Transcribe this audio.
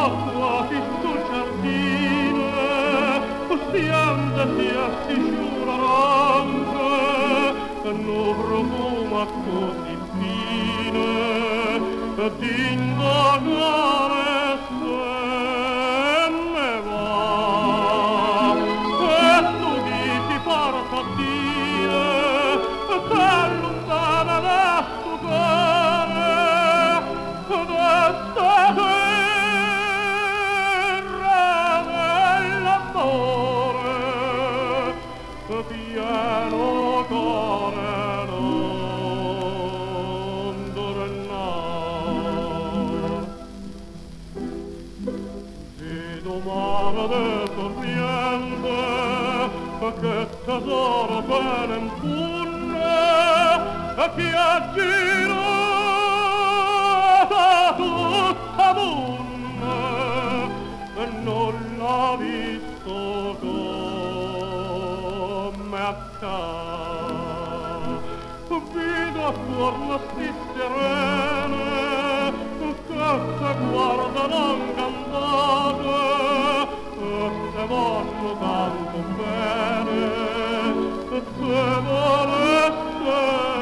quasi sul giardino, pianta si assicura anche, non profuma così fine, d'indagare se ne va. E tu dici forza Dio, che lontana da sto cuore, d'esta terra dell'amore, pieno cuore non tornar. E domani del torniente, che tesoro bene in punne, che ha girato tutta munne, e non l'ha visto come a te. Vedo attorno sti serene, che se guardano incantate, e se vanno tanto bene, se volesse